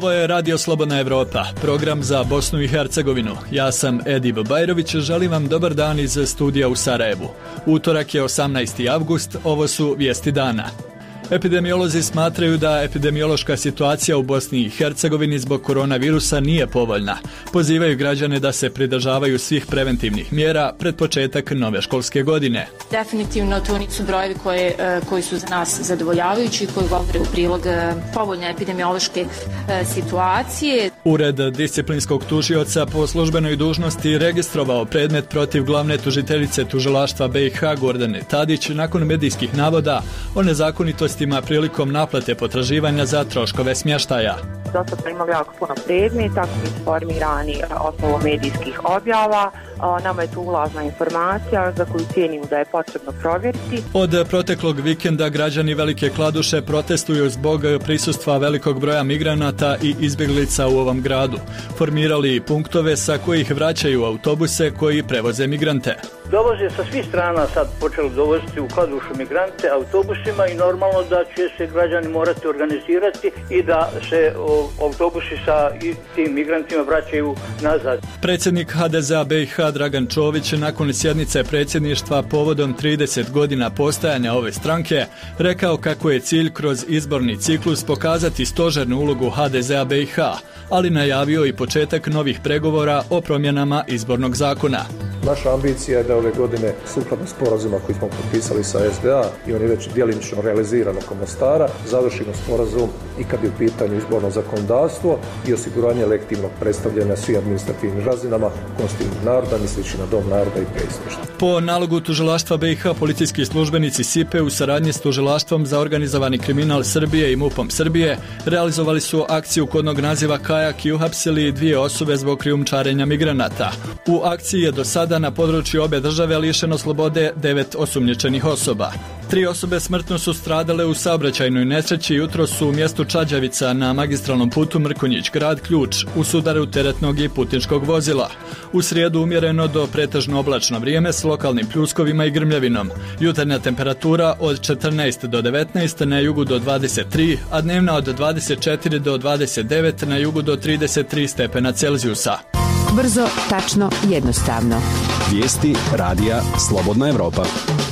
Ovo je Radio Slobodna Evropa, program za Bosnu i Hercegovinu. Ja sam Edib Bajrović, želim vam dobar dan iz studija u Sarajevu. Utorak je 18. avgust, ovo su vijesti dana. Epidemiolozi smatraju da epidemiološka situacija u Bosni i Hercegovini zbog koronavirusa nije povoljna. Pozivaju građane da se pridržavaju svih preventivnih mjera pred početak nove školske godine. Definitivno to nisu brojevi koji su za nas zadovoljavajući, koji govore u prilog povoljne epidemiološke situacije. Ured disciplinskog tužioca po službenoj dužnosti registrovao predmet protiv glavne tužiteljice tužilaštva BiH Gordane Tadić nakon medijskih navoda o nezakonitosti prilikom naplate potraživanja za troškove smještaja. Do sad smo imali jako puno predmeta koji su formirani osnovom medijskih objava. Nama je tu ulazna informacija za koju cijenimo da je potrebno provjeriti. Od proteklog vikenda građani Velike Kladuše protestuju zbog prisustva velikog broja migranata i izbjeglica u ovom gradu. Formirali punktove sa kojih vraćaju autobuse koji prevoze migrante. Dovoze sa svih strana sad počeli dovoziti u Kladušu migrante autobusima i normalno da će se građani morati organizirati i da se autobusi sa tim migrantima vraćaju nazad. Predsjednik HDZ-a BiH Dragan Čović nakon sjednice predsjedništva povodom 30 godina postajanja ove stranke rekao kako je cilj kroz izborni ciklus pokazati stožernu ulogu HDZ-a BiH, ali najavio i početak novih pregovora o promjenama izbornog zakona. Naša ambicija je da ove godine, sukladno sporazuma koji smo potpisali sa SDA i on je već djelimično realiziran oko Mostara, završimo sporazum i kad je u pitanju izborno zakonodavstvo i osiguranje legitimnog predstavljanja svih administrativnim razinama konstitutivnog naroda, misleći na Dom naroda i predsjedništvo. Po nalogu tužilaštva BiH policijski službenici SIPE u saradnji s tužilaštvom za organizovani kriminal Srbije i MUP-om Srbije realizovali su akciju kodnog naziva Kajak i uhapsili 2 osobe zbog krijumčarenja migranata. U akciji je do sada na području obe države lišeno slobode 9 osumnjičenih osoba. 3 osobe smrtno su stradale u saobraćajnoj nesreći jutros u mjestu Čađavica na magistralnom putu Mrkonjić grad Ključ u sudaru teretnog i putničkog vozila. U srijedu umjereno do pretežno oblačno vrijeme s lokalnim pljuskovima i grmljavinom. Jutarnja temperatura od 14 do 19, na jugu do 23, a dnevna od 24 do 29, na jugu do 33 stepena Celzijusa. Brzo, tačno, jednostavno. Vijesti Radija Slobodna Evropa.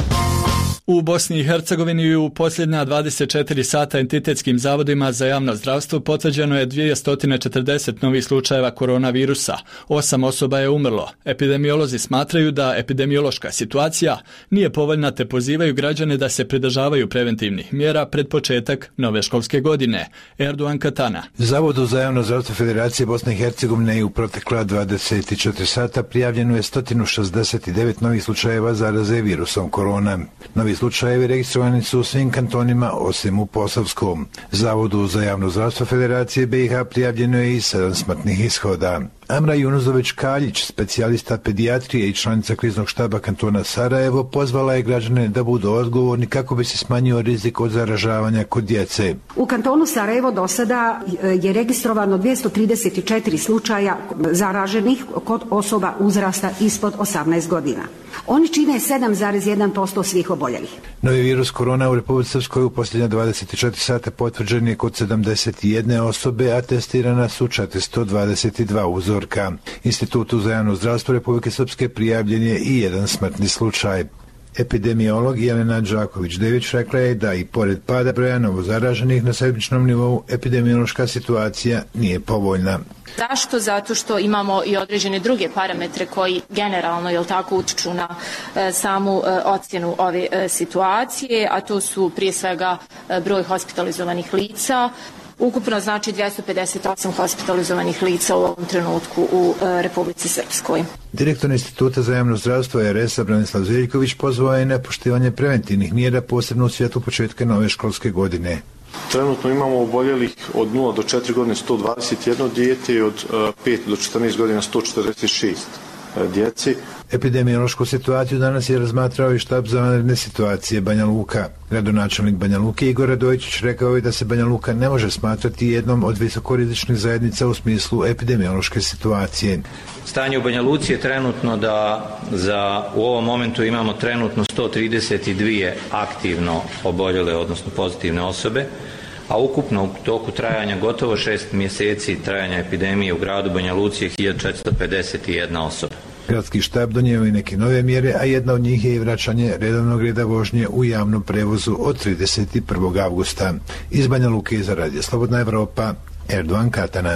U Bosni i Hercegovini u posljednja 24 sata entitetskim zavodima za javno zdravstvo potvrđeno je 240 novih slučajeva koronavirusa. 8 osoba je umrlo. Epidemiolozi smatraju da epidemiološka situacija nije povoljna te pozivaju građane da se pridržavaju preventivnih mjera pred početak nove školske godine. Erdogan Katana. Zavodu za javno zdravstvo Federacije Bosne i Hercegovine i u protekla 24 sata prijavljeno je 169 novih slučajeva zaraze virusom korona. Novi slučajevi registrovani su u svim kantonima osim u Posavskom. Zavodu za javno zdravstvo Federacije BiH prijavljeno je i 7 smrtnih ishoda. Amra Junuzović-Kaljić, specijalista pedijatrije i članica kriznog štaba kantona Sarajevo, pozvala je građane da budu odgovorni kako bi se smanjio rizik od zaražavanja kod djece. U kantonu Sarajevo do sada je registrovano 234 slučaja zaraženih kod osoba uzrasta ispod 18 godina. Oni čine 7,1% svih oboljelih. Novi virus korona u Republici Srpskoj u posljednja 24 sata potvrđen je kod 71 osobe, a testirana su 422 uzorka. Institutu za javno zdravstvo Republike Srpske prijavljen je i 1 smrtni slučaj. Epidemiolog Jelena Đaković-Dević rekla je da i pored pada broja novozaraženih na sedmičnom nivou epidemiološka situacija nije povoljna. Zašto? Zato što imamo i određene druge parametre koji generalno utiču na samu ocjenu ove situacije, a to su prije svega broj hospitalizovanih lica. Ukupno znači 258 hospitalizovanih lica u ovom trenutku u Republici Srpskoj. Direktor Instituta za javno zdravstvo RS-a Branislav Zeljković pozvao je na poštivanje preventivnih mjera posebno u svijetu početka nove školske godine. Trenutno imamo oboljelih od 0 do 4 godine 121 dijete i od 5 do 14 godina 146 djeci. Epidemiološku situaciju danas je razmatrao i štab za vanredne situacije Banja Luka. Gradonačelnik Banja Luke Igor Radojičić rekao je da se Banja Luka ne može smatrati jednom od visokorizičnih zajednica u smislu epidemiološke situacije. Stanje u Banja Luci je trenutno da u ovom momentu imamo trenutno 132 aktivno oboljele, odnosno pozitivne osobe, a ukupno u toku trajanja gotovo 6 mjeseci trajanja epidemije u gradu Banja Luci je 1451 osoba. Gradski štab donio i neke nove mjere, a jedna od njih je i vraćanje redovnog reda vožnje u javnom prevozu od 31. avgusta. Iz Banja Luke za Radio Slobodna Evropa, Erdogan Katana.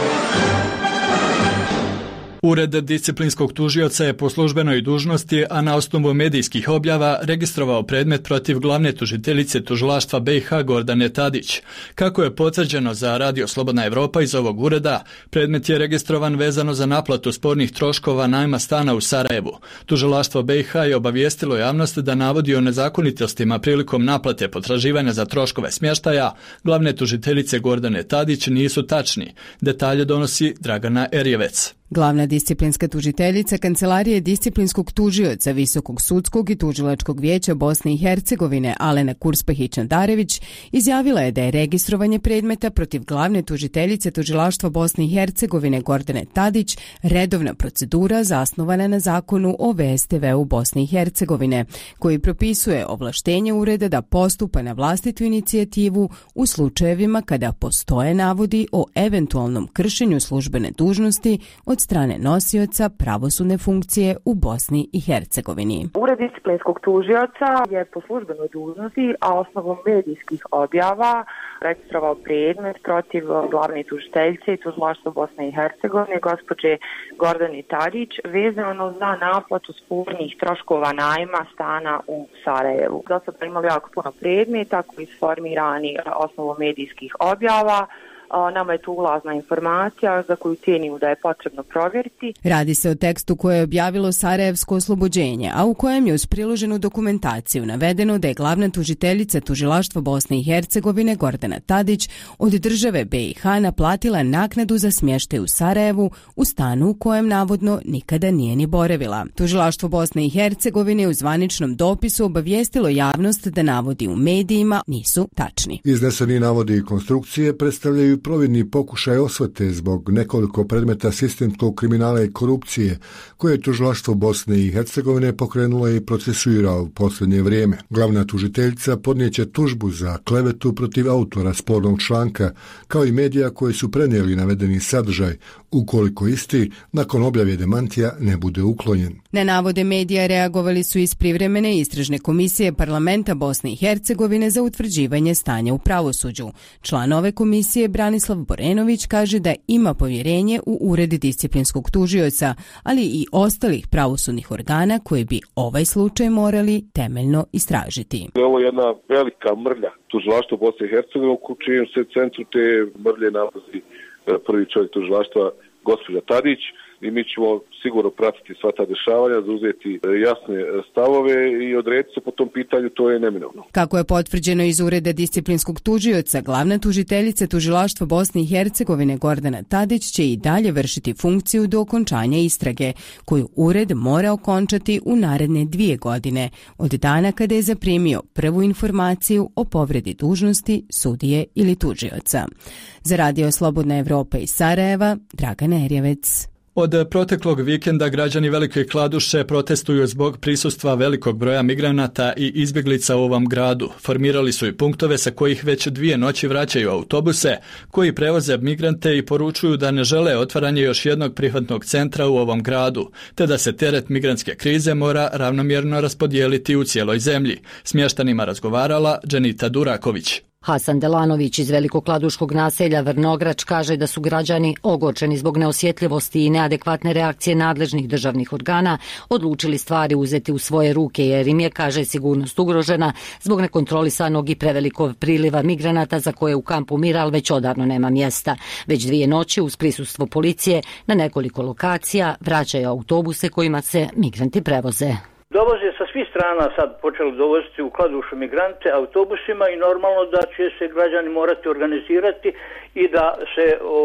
Ured disciplinskog tužioca je po službenoj dužnosti, a na osnovu medijskih objava, registrovao predmet protiv glavne tužiteljice tužilaštva BiH Gordane Tadić. Kako je potvrđeno za Radio Slobodna Evropa iz ovog ureda, predmet je registrovan vezano za naplatu spornih troškova najma stana u Sarajevu. Tužilaštvo BiH je obavijestilo javnost da navodi o nezakonitostima prilikom naplate potraživanja za troškove smještaja glavne tužiteljice Gordane Tadić nisu tačni. Detalje donosi Dragana Erjevec. Glavna disciplinska tužiteljica Kancelarije disciplinskog tužioca Visokog sudskog i tužilačkog vijeća Bosne i Hercegovine Alena Kurspahić-Andarević izjavila je da je registrovanje predmeta protiv glavne tužiteljice tužilaštva Bosne i Hercegovine Gordane Tadić redovna procedura zasnovana na zakonu o VSTV-u Bosne i Hercegovine, koji propisuje ovlaštenje ureda da postupa na vlastitu inicijativu u slučajevima kada postoje navodi o eventualnom kršenju službene dužnosti od strane nosioca pravosudne funkcije u Bosni i Hercegovini. Ured disciplinskog tužioca je po službenoj dužnosti, a osnovom medijskih objava registrovao predmet protiv glavne tužiteljice i tužilaštva Bosne i Hercegovine, gospođe Gordane Tadić, vezano za naplatu spornih troškova najma stana u Sarajevu. Do sada imali jako puno predmeta koji su formirani osnovom medijskih objava. Nama je tu ulazna informacija za koju cijenimo da je potrebno provjeriti. Radi se o tekstu koje je objavilo Sarajevsko oslobođenje, a u kojem je uz priloženu dokumentaciju navedeno da je glavna tužiteljica tužilaštva Bosne i Hercegovine Gordana Tadić od države BiH naplatila naknadu za smještaj u Sarajevu u stanu u kojem navodno nikada nije ni boravila. Tužilaštvo Bosne i Hercegovine u zvaničnom dopisu obavijestilo javnost da navodi u medijima nisu tačni. Izneseni navodi i konstrukcije predstavljaju providni pokušaj osvete zbog nekoliko predmeta sistemskog kriminala i korupcije koje je tužilaštvo Bosne i Hercegovine pokrenulo i procesuira u posljednje vrijeme. Glavna tužiteljica podnijeće tužbu za klevetu protiv autora spornog članka, kao i medija koji su prenijeli navedeni sadržaj, ukoliko isti nakon objave demantija ne bude uklonjen. Na navode medija reagovali su iz privremene istražne komisije Parlamenta Bosne i Hercegovine za utvrđivanje stanja u pravosuđu. Član ove komisije Branislav Borenović kaže da ima povjerenje u Ured disciplinskog tužioca, ali i ostalih pravosudnih organa koji bi ovaj slučaj morali temeljno istražiti. Ovo je jedna velika mrlja tužilaštva Bosne i Hercegovine, u čijem se centru te mrlje nalazi prvi čovjek tužilaštva gospođa Tadić, i mi ćemo sigurno pratiti sva ta dešavanja, zauzeti jasne stavove i odrediti se po tom pitanju, to je neminovno. Kako je potvrđeno iz Ureda disciplinskog tužioca, glavna tužiteljica tužilaštva Bosne i Hercegovine Gordana Tadić će i dalje vršiti funkciju do okončanja istrage, koju ured mora okončati u naredne 2 godine, od dana kada je zaprimio prvu informaciju o povredi dužnosti sudije ili tužioca. Za Radio Slobodna Evropa iz Sarajeva, Dragana Erjevec. Od proteklog vikenda građani Velike Kladuše protestuju zbog prisustva velikog broja migranata i izbjeglica u ovom gradu. Formirali su i punktove sa kojih već 2 noći vraćaju autobuse koji prevoze migrante i poručuju da ne žele otvaranje još jednog prihvatnog centra u ovom gradu, te da se teret migrantske krize mora ravnomjerno raspodijeliti u cijeloj zemlji. S mještanima razgovarala Dženita Duraković. Hasan Delanović iz velikokladuškog naselja Vrnograč kaže da su građani ogorčeni zbog neosjetljivosti i neadekvatne reakcije nadležnih državnih organa odlučili stvari uzeti u svoje ruke jer im je, kaže, sigurnost ugrožena zbog nekontrolisanog i prevelikog priliva migranata za koje u kampu Miral već odavno nema mjesta. Već 2 noći uz prisustvo policije na nekoliko lokacija vraćaju autobuse kojima se migranti prevoze. Dovoze sa svih strana sad počeli dovoziti u Kladušu migrante autobusima i normalno da će se građani morati organizirati i da se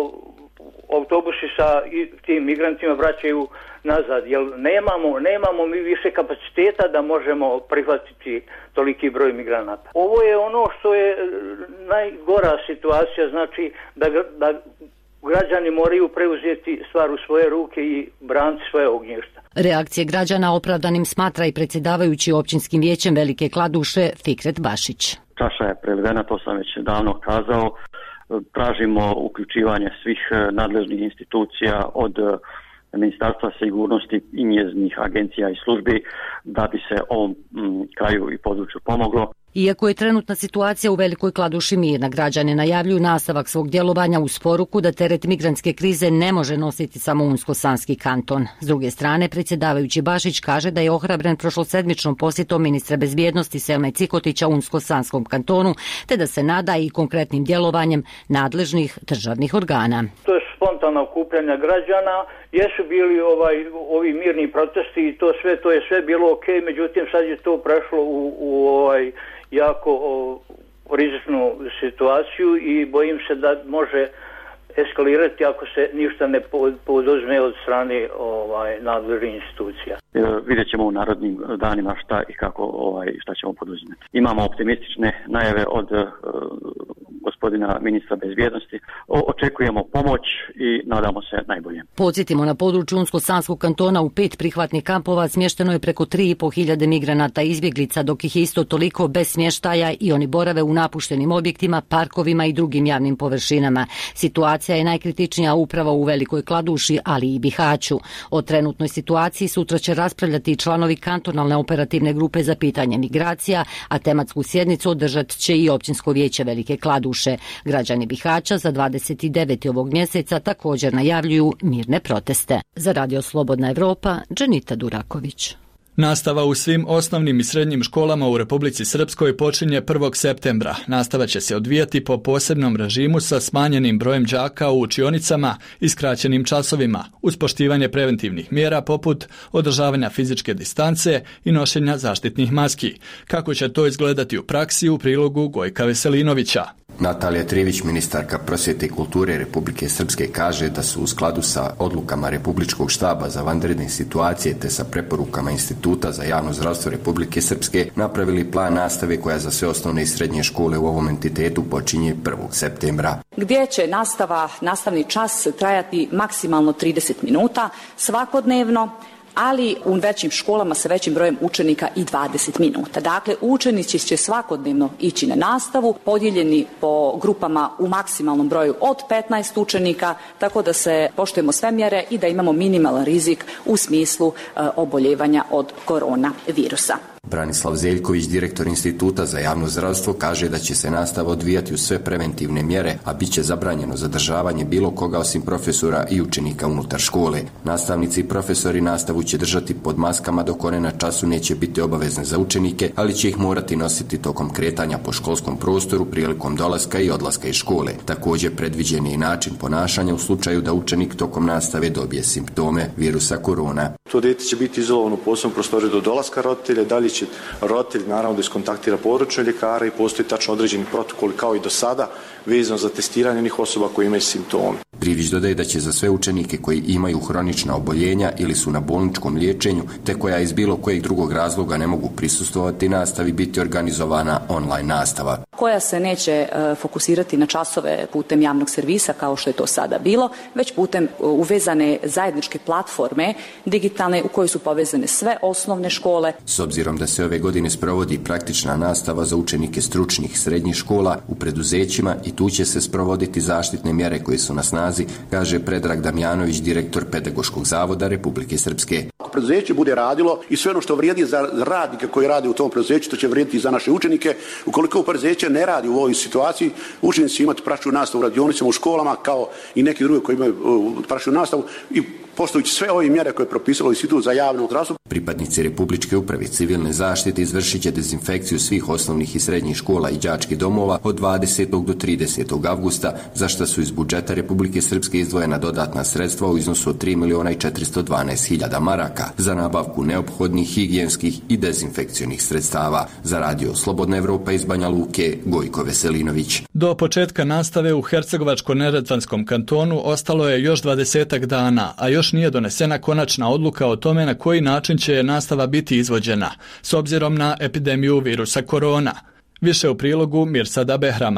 autobusi sa tim migrantima vraćaju nazad, jer nemamo mi više kapaciteta da možemo prihvatiti toliki broj migranata. Ovo je ono što je najgora situacija, znači da građani moraju preuzeti stvar u svoje ruke i braniti svoje ognjišta. Reakcije građana opravdanim smatra i predsjedavajući općinskim vijećem Velike Kladuše Fikret Bašić. čaša je prelivena, to sam već davno kazao. Tražimo uključivanje svih nadležnih institucija od Ministarstva sigurnosti i njezinih agencija i službi da bi se ovom kraju i području pomoglo. Iako je trenutna situacija u Velikoj Kladuši mirna, građani najavljuju nastavak svog djelovanja uz poruku da teret migrantske krize ne može nositi samo Unsko-Sanski kanton. S druge strane, predsjedavajući Bašić kaže da je ohrabren prošlosedmičnom posjetom ministra bezbjednosti Selme Cikotića Unsko-Sanskom kantonu, te da se nada i konkretnim djelovanjem nadležnih državnih organa. To je spontana okupljanja građana, jesu bili ovi mirni protesti i to je sve bilo ok, međutim sad je to prešlo u jako rizičnu situaciju i bojim se da može eskalirati ako se ništa ne poduzme od strane nadležnih institucija. Vidjet ćemo u narodnim danima šta i kako šta ćemo poduzimati. Imamo optimistične najave od gospodina ministra bezbjednosti. Očekujemo pomoć i nadamo se najbolje. Podsjetimo, na području Unsko-Sanskog kantona u 5 prihvatnih kampova smješteno je preko 3.500 migranata i izbjeglica, dok ih isto toliko bez smještaja i oni borave u napuštenim objektima, parkovima i drugim javnim površinama. Situacija je najkritičnija upravo u Velikoj Kladuši, ali i Bihaću. O trenutnoj situaciji sutra će raspravljati i članovi kantonalne operativne grupe za pitanje migracija, a tematsku sjednicu održat će i Općinsko vijeće Velike Kladuše. Građani Bihaća za 29. ovog mjeseca također najavljuju mirne proteste. Za Radio Slobodna Evropa, Dženita Duraković. Nastava u svim osnovnim i srednjim školama u Republici Srpskoj počinje 1. septembra. Nastava će se odvijati po posebnom režimu sa smanjenim brojem đaka u učionicama i skraćenim časovima, uz poštivanje preventivnih mjera poput održavanja fizičke distance i nošenja zaštitnih maski. Kako će to izgledati u praksi, u prilogu Gojka Veselinovića. Natalija Trivić, ministarka prosvjete i kulture Republike Srpske, kaže da su u skladu sa odlukama Republičkog štaba za vanredne situacije te sa preporukama Instituta za javno zdravstvo Republike Srpske napravili plan nastave koja za sve osnovne i srednje škole u ovom entitetu počinje 1. septembra. Gdje će nastavni čas trajati maksimalno 30 minuta svakodnevno, ali u većim školama sa većim brojem učenika i 20 minuta. Dakle, učenici će svakodnevno ići na nastavu, podijeljeni po grupama u maksimalnom broju od 15 učenika, tako da se poštujemo sve mjere i da imamo minimalan rizik u smislu oboljevanja od koronavirusa. Branislav Zeljković, direktor Instituta za javno zdravstvo, kaže da će se nastava odvijati uz sve preventivne mjere, a bit će zabranjeno zadržavanje bilo koga osim profesora i učenika unutar škole. Nastavnici i profesori nastavu će držati pod maskama dok one na času neće biti obavezne za učenike, ali će ih morati nositi tokom kretanja po školskom prostoru prilikom dolaska i odlaska iz škole. Također predviđen je i način ponašanja u slučaju da učenik tokom nastave dobije simptome virusa korona. To dijete će biti izolovano u posebnom prostoru do dolaska roditelja, dalje će roditelj naravno da iskontaktira područne ljekare i postoji tačno određeni protokol kao i do sada vezano za testiranje onih osoba koji imaju simptome. Trivić dodaje da će za sve učenike koji imaju hronična oboljenja ili su na bolničkom liječenju te koja iz bilo kojeg drugog razloga ne mogu prisustvovati nastavi biti organizovana online nastava. Koja se neće fokusirati na časove putem javnog servisa kao što je to sada bilo, već putem uvezane zajedničke platforme digitalne u kojoj su povezane sve osnovne škole. S obzirom da se ove godine sprovodi praktična nastava za učenike stručnih srednjih škola u preduzećima i tu će se sprovoditi zaštitne mjere koje su na snazi, kaže Predrag Damjanović, direktor Pedagoškog zavoda Republike Srpske. Ako preduzeće bude radilo i sve ono što vrijedi za radnike koji rade u tom preduzeću, to će vrijediti i za naše učenike. Ukoliko preduzeće ne radi u ovoj situaciju, učenici će imati praćnu nastavu u radionicama, u školama, kao i neki drugi koji imaju praćnu nastavu i poštujući sve ove mjere koje je propisalo Institut za javno zdravstvo. Pripadnici Republičke uprave civilne zaštite izvršit će dezinfekciju svih osnovnih i srednjih škola i đačkih domova od 20. do 30. avgusta, za što su iz budžeta Republike Srpske izdvojena dodatna sredstva u iznosu od 3.412.000 maraka za nabavku neophodnih higijenskih i dezinfekcionih sredstava. Za Radio Slobodna Evropa iz Banja Luke, Gojko Veselinović. Do početka nastave u Hercegovačko-neretvanskom kantonu ostalo je još 20 dana, a još nije donesena konačna odluka o tome na koji način će nastava biti izvođena, s obzirom na epidemiju virusa korona. Više u prilogu Mirsada Behrama.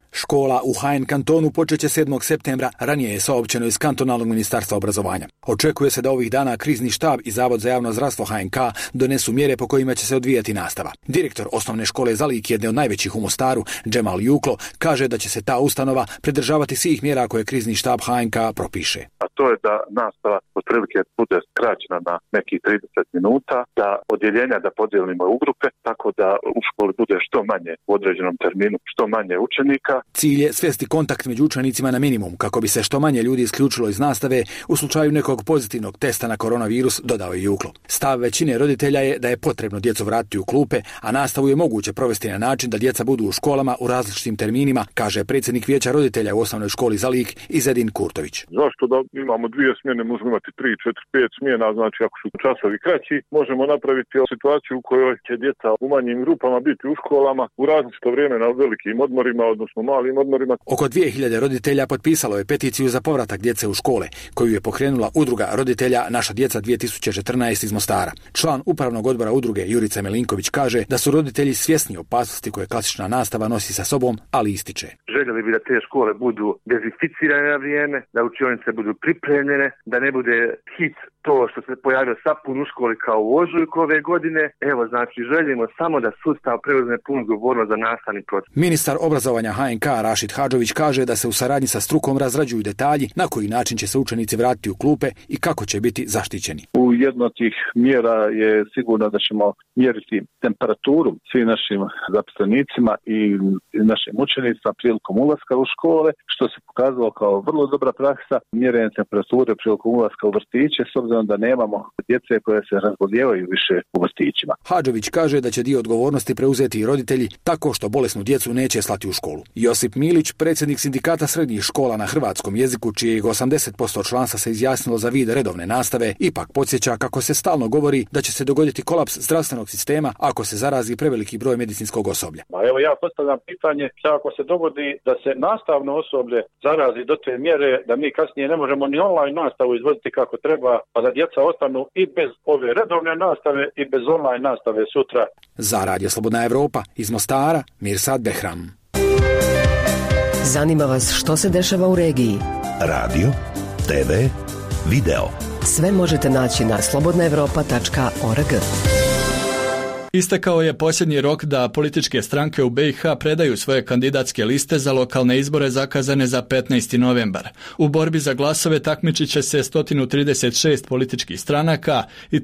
Škola u HN kantonu počeće 7. septembra, ranije je saopćeno iz kantonalnog ministarstva obrazovanja. Očekuje se da ovih dana krizni štab i Zavod za javno zdravstvo HNK donesu mjere po kojima će se odvijati nastava. Direktor osnovne škole Zalik, jedne od najvećih u Mostaru, Džemal Juklo, kaže da će se ta ustanova pridržavati svih mjera koje krizni štab HNK propiše. A to je da nastava otprilike bude skraćena na nekih 30 minuta, da odjeljenja da podijelimo u grupe, tako da u školi bude što manje u određenom terminu, što manje učenika. Cilj je svesti kontakt među učenicima na minimum kako bi se što manje ljudi isključilo iz nastave u slučaju nekog pozitivnog testa na koronavirus, dodao je Juklo. Stav većine roditelja je da je potrebno djecu vratiti u klupe, a nastavu je moguće provesti na način da djeca budu u školama u različitim terminima, kaže predsjednik vijeća roditelja u osnovnoj školi Zalik Izedin Kurtović. Zašto da imamo 2 smjene, možemo imati 3, 4, 5 smjena, znači ako su časovi kraći, možemo napraviti situaciju u kojoj će djeca u manjim grupama biti u školama u različito vrijeme na velikim odmorima, odnosno malim odmorima. Oko 2000 roditelja potpisalo je peticiju za povratak djece u škole, koju je pokrenula udruga roditelja Naša djeca 2014 iz Mostara. Član upravnog odbora udruge Jurica Melinković kaže da su roditelji svjesni opasnosti koje klasična nastava nosi sa sobom, ali ističe. Željeli bi da te škole budu dezinficirane na vrijeme, da učionice budu pripremljene, da ne bude hit to što se pojavio sapun u školi kao u ožujku ove godine. Evo, znači, želimo samo da sustav preuzme punu odgovornost za nastavni proces. Ministar obrazovanja HNK Rašid Hadžović kaže da se u saradnji sa strukom razrađuju detalji na koji način će se učenici vratiti u klupe i kako će biti zaštićeni. U jedno od tih mjera je sigurno da ćemo mjeriti temperaturu svim našim zaposlenicima i našim učenicima prilikom ulaska u škole, što se pokazalo kao vrlo dobra praksa mjerenja temperature prilikom ulaska u vrtiće, s obzirom da nemamo djece koje se razbolijevaju više u vrtićima. Hadžović kaže da će dio odgovornosti preuzeti i roditelji tako što bolesnu djecu neće slati u školu. Josip Milić, predsjednik sindikata srednjih škola na hrvatskom jeziku, čijeg 80% članstva se izjasnilo za vid redovne nastave, ipak podsjeća kako se stalno govori da će se dogoditi kolaps zdravstvenog sistema ako se zarazi preveliki broj medicinskog osoblja. Evo ja postavljam pitanje, ako se dogodi da se nastavno osoblje zarazi do te mjere da mi kasnije ne možemo ni online nastavu izvoditi kako treba, pa da djeca ostanu i bez ove redovne nastave i bez online nastave sutra. Za Radio Slobodna Evropa iz Mostara, Mirsad Behram. Zanima vas što se dešava u regiji? Radio, TV, video. Sve možete naći na slobodnaevropa.org. Istekao je posljednji rok da političke stranke u BiH predaju svoje kandidatske liste za lokalne izbore zakazane za 15. novembar. U borbi za glasove takmičit će se 136 političkih stranaka i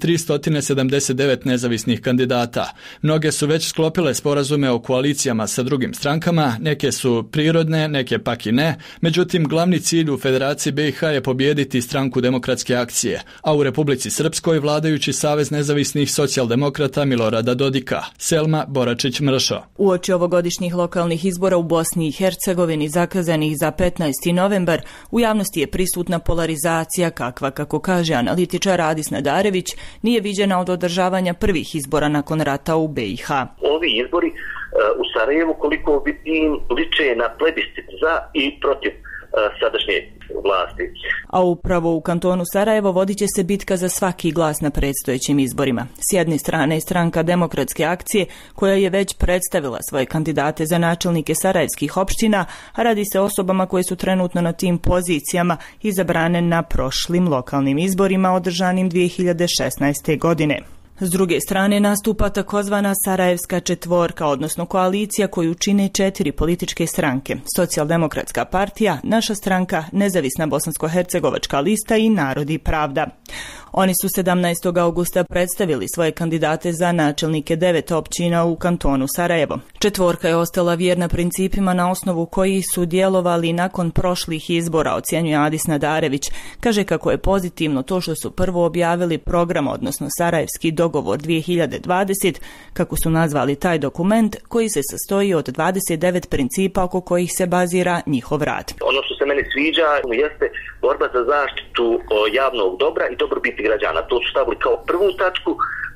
379 nezavisnih kandidata. Mnoge su već sklopile sporazume o koalicijama sa drugim strankama, neke su prirodne, neke pak i ne, međutim glavni cilj u Federaciji BiH je pobijediti Stranku demokratske akcije, a u Republici Srpskoj vladajući Savez nezavisnih socijaldemokrata Milorada Dodika. Selma Boračić-Mršo. Uoči ovogodišnjih lokalnih izbora u Bosni i Hercegovini zakazanih za 15. novembar, u javnosti je prisutna polarizacija kakva, kako kaže analitičar Adis Nadarević, nije viđena od održavanja prvih izbora nakon rata u BiH. Ovi izbori u Sarajevu koliko im liče na plebiscit za i protiv sadašnje vlasti. A upravo u kantonu Sarajevo vodit će se bitka za svaki glas na predstojećim izborima. S jedne strane je Stranka demokratske akcije, koja je već predstavila svoje kandidate za načelnike sarajevskih opština, a radi se o osobama koje su trenutno na tim pozicijama izabrane na prošlim lokalnim izborima održanim 2016. godine. S druge strane nastupa takozvana Sarajevska četvorka, odnosno koalicija koju čine 4 političke stranke: Socijaldemokratska partija, Naša stranka, Nezavisna bosansko-hercegovačka lista i Narod i pravda. Oni su 17. augusta predstavili svoje kandidate za načelnike 9 općina u kantonu Sarajevo. Četvorka je ostala vjerna principima na osnovu kojih su djelovali nakon prošlih izbora, ocjenjuje Adis Nadarević. Kaže kako je pozitivno to što su prvo objavili program, odnosno Sarajevski dogovor 2020, kako su nazvali taj dokument, koji se sastoji od 29 principa oko kojih se bazira njihov rad. Ono što se meni sviđa jeste borba za zaštitu javnog dobra i dobrobiti građana. To su stavili kao prvu tačku,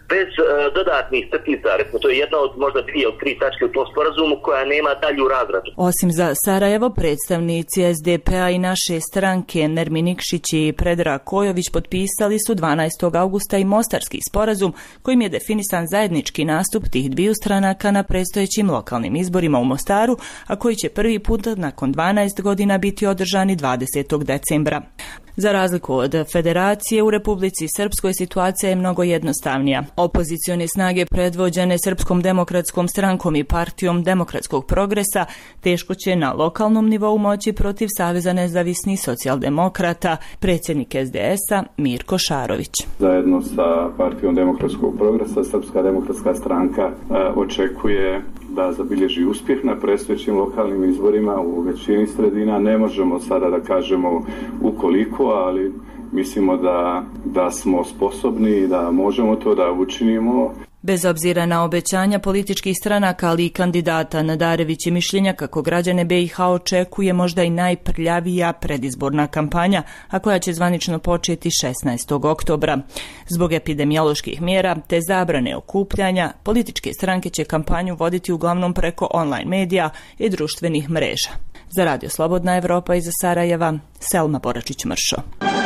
bez dodatnih crtica, recimo to je jedna od možda 2 od 3 tačke u tom sporazumu koja nema dalju razradu. Osim za Sarajevo, predstavnici SDP-a i naše stranke Nermin Nikšić i Predrag Kojović potpisali su 12. augusta i Mostarski sporazum kojim je definisan zajednički nastup tih dviju stranaka na predstojećim lokalnim izborima u Mostaru, a koji će prvi put nakon 12 godina biti održani 20. decembra. Za razliku od federacije, u Republici Srpskoj situacija je mnogo jednostavnija. Opozicione snage predvođene Srpskom demokratskom strankom i partijom Demokratskog progresa teško će na lokalnom nivou moći protiv Saveza nezavisnih socijaldemokrata, predsjednik SDS-a Mirko Šarović. Zajedno sa partijom Demokratskog progresa, Srpska demokratska stranka očekuje da zabilježi uspjeh na predstojećim lokalnim izborima u većini sredina. Ne možemo sada da kažemo ukoliko, ali mislimo da smo sposobni i da možemo to da učinimo. Bez obzira na obećanja političkih stranaka, ali i kandidata, Nadarević je mišljenja kako građane BiH očekuje možda i najprljavija predizborna kampanja, a koja će zvanično početi 16. oktobra. Zbog epidemioloških mjera te zabrane okupljanja, političke stranke će kampanju voditi uglavnom preko online medija i društvenih mreža. Za Radio Slobodna Evropa iz Sarajeva, Selma Boračić-Mršo.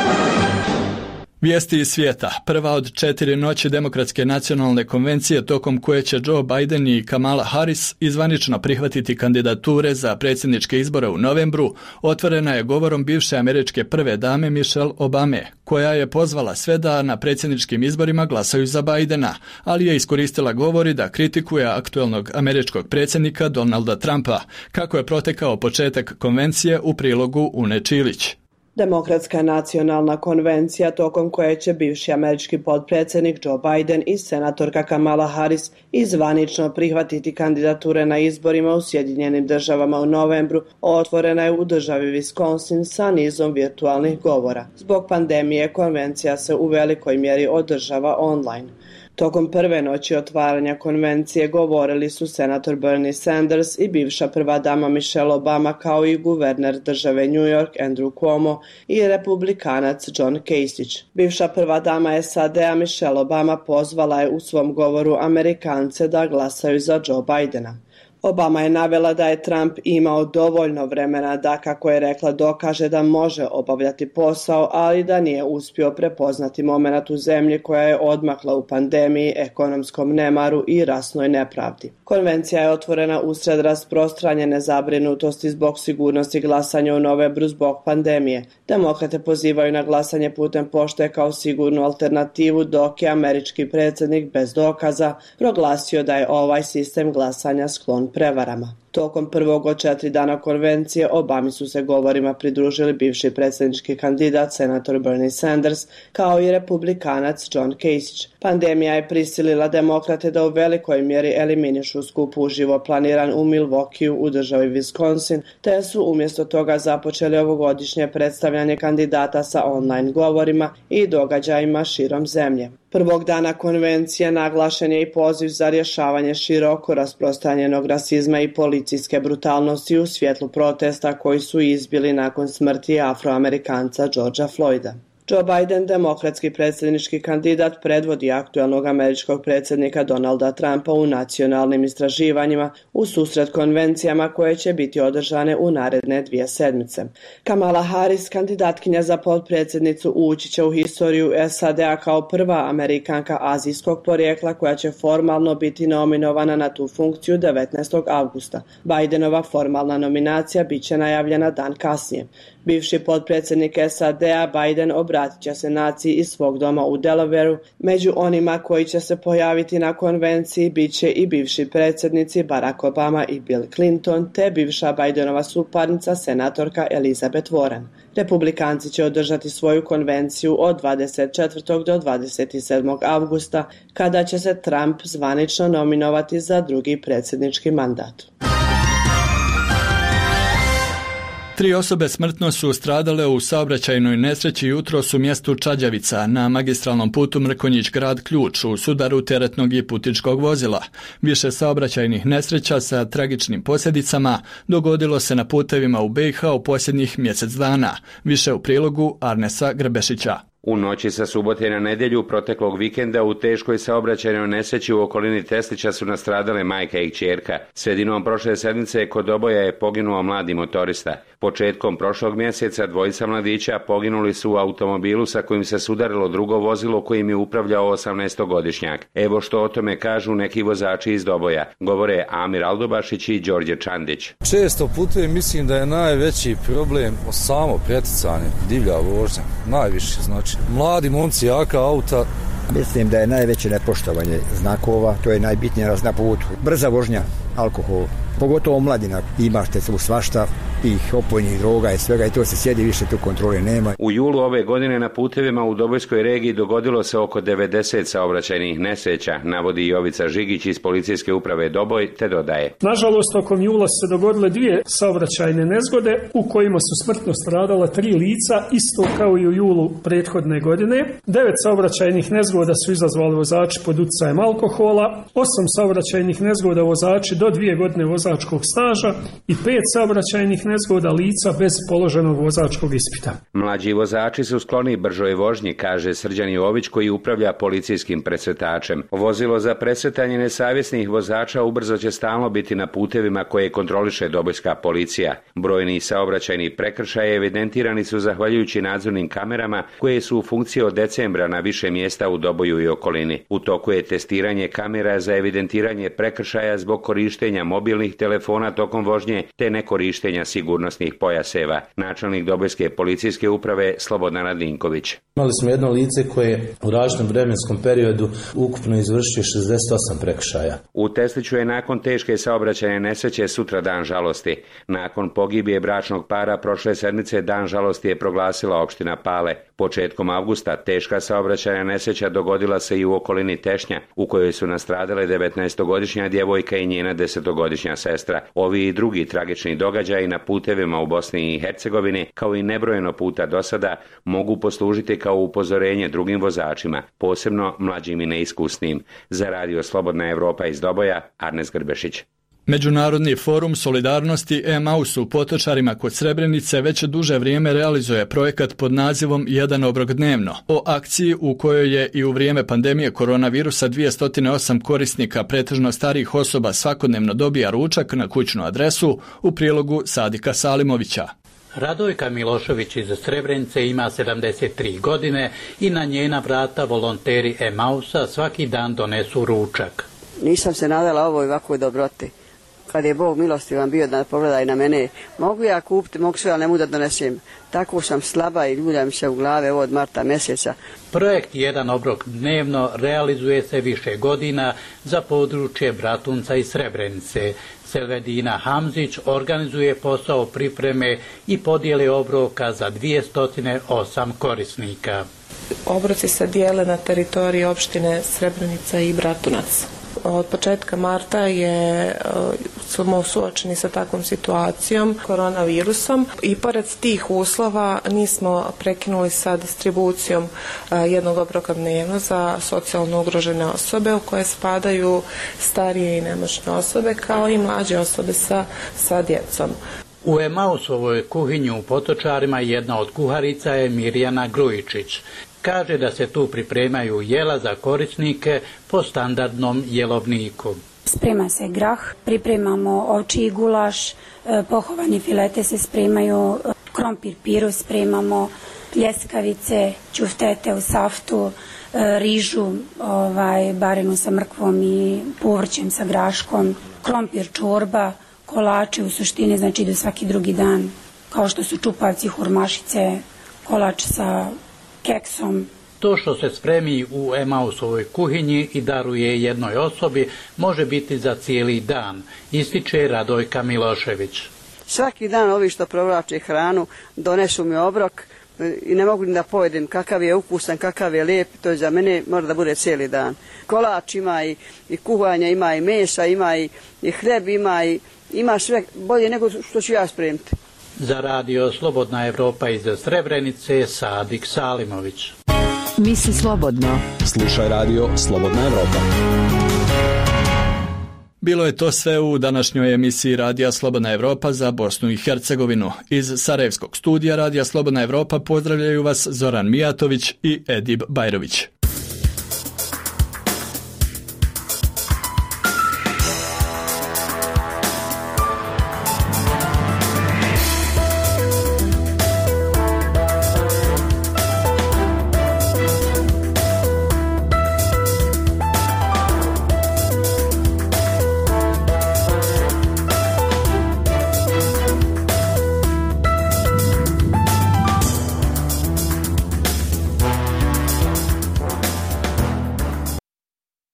Vijesti iz svijeta. Prva od 4 noći Demokratske nacionalne konvencije tokom koje će Joe Biden i Kamala Harris izvanično prihvatiti kandidature za predsjedničke izbore u novembru, otvorena je govorom bivše američke prve dame Michelle Obame, koja je pozvala sve da na predsjedničkim izborima glasaju za Bidena, ali je iskoristila govori da kritikuje aktuelnog američkog predsjednika Donalda Trumpa, kako je protekao početak konvencije u prilogu Une Čilić. Demokratska nacionalna konvencija tokom koje će bivši američki potpredsjednik Joe Biden i senatorka Kamala Harris izvanično prihvatiti kandidature na izborima u Sjedinjenim državama u novembru, otvorena je u državi Wisconsin sa nizom virtualnih govora. Zbog pandemije konvencija se u velikoj mjeri održava online. Tokom prve noći otvaranja konvencije govorili su senator Bernie Sanders i bivša prva dama Michelle Obama, kao i guverner države New York Andrew Cuomo i republikanac John Kasich. Bivša prva dama SAD-a Michelle Obama pozvala je u svom govoru Amerikance da glasaju za Joe Bidena. Obama je navela da je Trump imao dovoljno vremena da, kako je rekla, dokaže da može obavljati posao, ali da nije uspio prepoznati momenat u zemlji koja je odmakla u pandemiji, ekonomskom nemaru i rasnoj nepravdi. Konvencija je otvorena usred rasprostranjene zabrinutosti zbog sigurnosti glasanja u novembru zbog pandemije. Demokrate pozivaju na glasanje putem pošte kao sigurnu alternativu, dok je američki predsjednik bez dokaza proglasio da je ovaj sistem glasanja sklon prevarama. Tokom prvog od 4 dana konvencije Obami su se govorima pridružili bivši predsjednički kandidat senator Bernie Sanders, kao i republikanac John Kasich. Pandemija je prisilila demokrate da u velikoj mjeri eliminišu skup uživo planiran u Milwaukeeu u državi Wisconsin, te su umjesto toga započeli ovogodišnje predstavljanje kandidata sa online govorima i događajima širom zemlje. Prvog dana konvencije naglašen je i poziv za rješavanje široko rasprostranjenog rasizma i policijske brutalnosti u svjetlu protesta koji su izbili nakon smrti Afroamerikanca Georgea Floyda. Joe Biden, demokratski predsjednički kandidat, predvodi aktualnog američkog predsjednika Donalda Trumpa u nacionalnim istraživanjima u susret konvencijama koje će biti održane u naredne 2 sedmice. Kamala Harris, kandidatkinja za potpredsjednicu, ući će u historiju SAD-a kao prva Amerikanka azijskog porijekla koja će formalno biti nominovana na tu funkciju 19. avgusta. Bidenova formalna nominacija bit će najavljena dan kasnije. Bivši potpredsjednik SAD-a Biden obratit će se naciji iz svog doma u Delawareu. Među onima koji će se pojaviti na konvenciji bit će i bivši predsjednici Barack Obama i Bill Clinton, te bivša Bidenova suparnica senatorka Elizabeth Warren. Republikanci će održati svoju konvenciju od 24. do 27. avgusta, kada će se Trump zvanično nominovati za drugi predsjednički mandat. 3 osobe smrtno su stradale u saobraćajnoj nesreći jutros u mjestu Čađavica na magistralnom putu Mrkonjić grad Ključ u sudaru teretnog i putničkog vozila. Više saobraćajnih nesreća sa tragičnim posljedicama dogodilo se na putevima u BiH u posljednjih mjesec dana. Više u prilogu Arnesa Grbešića. U noći sa subote na nedjelju proteklog vikenda u teškoj saobraćajnoj nesreći u okolini Teslića su nastradale majka i kćerka. Sredinom prošle sedmice kod oboja je poginuo mladi motorista. Početkom prošlog mjeseca dvojica mladića poginuli su u automobilu sa kojim se sudarilo drugo vozilo kojim je upravljao 18-godišnjak. Evo što o tome kažu neki vozači iz Doboja. Govore Amir Aldobašić i Đorđe Čandić. Često putujem, mislim da je najveći problem samo preticanje, divlja vožnja, najviše znači. Mladi momci, jaka auta. Mislim da je najveće nepoštovanje znakova, to je najbitnije na putu. Brza vožnja, alkohol, pogotovo mladina, imašte se u svašta, tih opojnih droga i svega i to se sjedi, više tu kontrole nema. U julu ove godine na putevima u Dobojskoj regiji dogodilo se oko 90 saobraćajnih nesreća, navodi Jovica Žigić iz policijske uprave Doboj, te dodaje. Nažalost, tokom jula se dogodile 2 saobraćajne nezgode u kojima su smrtno stradala 3 lica, isto kao i u julu prethodne godine. 9 saobraćajnih nezgoda su izazvali vozači pod utjecajem alkohola, 8 saobraćajnih nezgoda vozači do 2 godine vozačkog staža i 5 saobraćajnih nezgoda lica bez položenog vozačkog ispita. Mlađi vozači su skloni bržoj vožnji, kaže Srđan Jović koji upravlja policijskim presretačem. Vozilo za presretanje nesavjesnih vozača ubrzo će stalno biti na putevima koje kontroliše Dobojska policija. Brojni saobraćajni prekršaji evidentirani su zahvaljujući nadzornim kamerama koje su u funkciji od decembra na više mjesta u Doboju i okolini. U toku je testiranje kamera za evidentiranje prekršaja zbog korištenja mobilnih telefona tokom vožnje te nekorištenja sigurnosnih pojaseva. Načelnik Dobojske policijske uprave Slobodan Radinković. Imali smo jedno lice koje je u različitom vremenskom periodu ukupno izvršio 68 prekršaja. U Tesliću je nakon teške saobraćajne nesreće sutra dan žalosti. Nakon pogibije bračnog para prošle sedmice dan žalosti je proglasila opština Pale. Početkom avgusta teška saobraćajna nesreća dogodila se i u okolini Tešnja, u kojoj su nastradale 19-godišnja djevojka i njena 10-godišnja sestra. Ovi i drugi tragični događaji na putevima u Bosni i Hercegovini, kao i nebrojeno puta do sada, mogu poslužiti kao upozorenje drugim vozačima, posebno mlađim i neiskusnim. Za Radio Slobodna Evropa iz Doboja, Arnes Grbešić. Međunarodni forum solidarnosti Emaus u Potočarima kod Srebrenice već duže vrijeme realizuje projekat pod nazivom Jedan obrok dnevno. O akciji u kojoj je i u vrijeme pandemije koronavirusa 208 korisnika, pretežno starijih osoba, svakodnevno dobija ručak na kućnu adresu, u prilogu Sadika Salimovića. Radojka Milošević iz Srebrenice ima 73 godine i na njena vrata volonteri Emausa svaki dan donesu ručak. Nisam se nadala ovoj ovakvoj dobroti. Kad je Bog milostivan bio da pogleda i na mene, mogu ja kupiti, mogu sve, ali ne mogu da donesem. Tako sam slaba i ljulja mi se u glave od marta mjeseca. Projekt Jedan obrok dnevno realizuje se više godina za područje Bratunca i Srebrenice. Selvedina Hamzić organizuje posao pripreme i podjele obroka za 208 korisnika. Obroci se dijele na teritoriji opštine Srebrenica i Bratunac. Od početka marta smo suočeni sa takvom situacijom, koronavirusom, i pored tih uslova nismo prekinuli sa distribucijom jednog obroka dnevno za socijalno ugrožene osobe, u koje spadaju starije i nemoćne osobe kao i mlađe osobe sa djecom. U Emausovoj kuhinji u Potočarima jedna od kuharica je Mirjana Grujičić. Kaže da se tu pripremaju jela za korisnike po standardnom jelovniku. Sprema se grah, pripremamo ovčji gulaš, pohovane filete se spremaju, krompir piru spremamo, pljeskavice, ćuftete u saftu, rižu barenu sa mrkvom i povrćem sa graškom, krompir čorba, kolače u suštini, znači idu svaki drugi dan, kao što su čupavci, hurmašice, kolač sa keksom. To što se spremi u Emausovoj kuhinji i daruje jednoj osobi može biti za cijeli dan, ističe Radojka Milošević. Svaki dan ovi što provlače hranu donesu mi obrok i ne mogu ni da pojedem kakav je ukusan, kakav je lijep, to je za mene mora da bude cijeli dan. Kolač ima i kuhanja, ima i mesa, ima i hljeb, ima sve bolje nego što ću ja spremiti. Za Radio Slobodna Evropa iz Srebrenice, Sadik Salimović. Misli slobodno. Slušaj Radio Slobodna Evropa. Bilo je to sve u današnjoj emisiji Radija Slobodna Evropa za Bosnu i Hercegovinu. Iz Sarajevskog studija Radija Slobodna Evropa pozdravljaju vas Zoran Mijatović i Edib Bajrović.